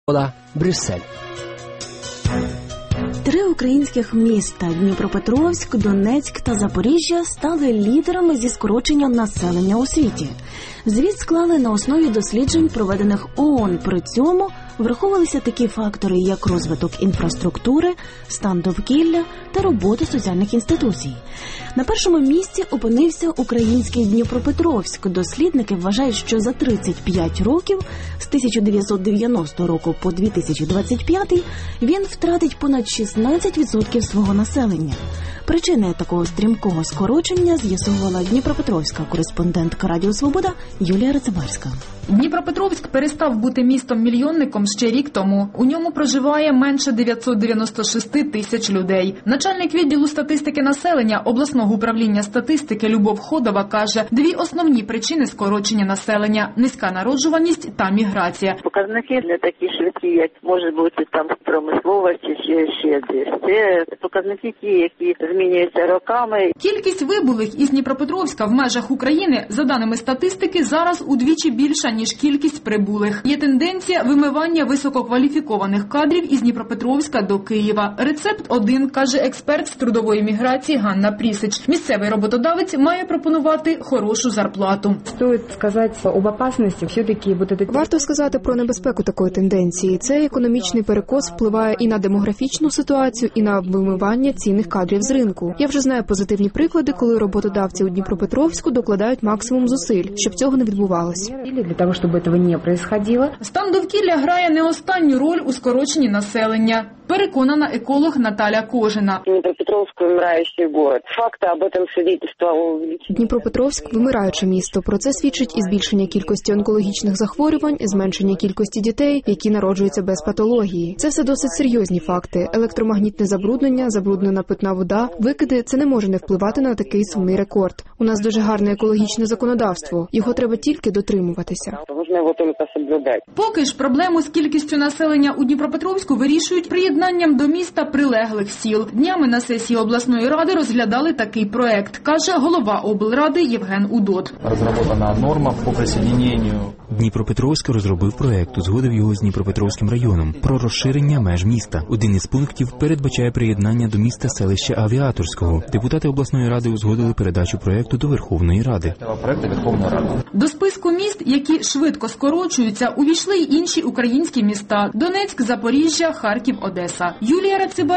Брюссель. 3 українських міста – Дніпропетровськ, Донецьк та Запоріжжя – стали лідерами зі скорочення населення у світі. Звіт склали на основі досліджень, проведених ООН. При цьому враховувалися такі фактори, як розвиток інфраструктури, стан довкілля та робота соціальних інституцій. На першому місці опинився український Дніпропетровськ. Дослідники вважають, що за 35 років, з 1990 року по 2025, він втратить понад 16% свого населення. Причини такого стрімкого скорочення з'ясовувала дніпропетровська кореспондентка Радіо Свобода Юлія Рацибарська. Дніпропетровськ перестав бути містом-мільйонником ще рік тому. У ньому проживає менше 996 тисяч людей. Начальник відділу статистики населення обласного управління статистики Любов Ходова каже, 2 основні причини скорочення населення – низька народжуваність та міграція. Показники не такі швидкі, як може бути там промисловості чи ще десь. Це показники ті, які змінюються роками. Кількість вибулих із Дніпропетровська в межах України, за даними статистики, зараз удвічі більша, ніж кількість прибулих. Є тенденція вимивання висококваліфікованих кадрів із Дніпропетровська до Києва. Рецепт один, каже експерт з трудової міграції Ганна Прісич. Місцевий роботодавець має пропонувати хорошу зарплату. Варто сказати про небезпеку такої тенденції. Цей економічний перекос впливає і на демографічну ситуацію, і на вимивання цінних кадрів з ринку. Я вже знаю позитивні приклади, коли роботодавці у Дніпропетровську докладають максимум зусиль, щоб цього не відбувалося. Стан довкілля грає не останню роль у скороченні населення. Переконана еколог Наталя Кожина. Дніпропетровськ – вимираючий город. Факти об этом свідчать. Дніпропетровськ – вимираюче місто. Про це свідчить і збільшення кількості онкологічних захворювань, зменшення кількості дітей, які народжуються без патології. Це все досить серйозні факти. Електромагнітне забруднення, забруднена питна вода, викиди – це не може не впливати на такий сумний рекорд. У нас дуже гарне екологічне законодавство. Його треба тільки дотримуватися. Поки ж проблему з кількістю населення у Дніпропетровську вирішують приєднанням до міста прилеглих сіл. Днями на сесії обласної ради розглядали такий проект, каже голова облради Євген Удод. Розроблена норма по присоединенню. Дніпропетровськ розробив проект, узгодив його з Дніпропетровським районом про розширення меж міста. Один із пунктів передбачає приєднання до міста селища Авіаторського. Депутати обласної ради узгодили передачу проекту до Верховної Ради. До списку міст, які швидко скорочуються, увійшли й інші українські міста – Донецьк, Запоріжжя, Харків, Одеса. Юлія Рацибарська.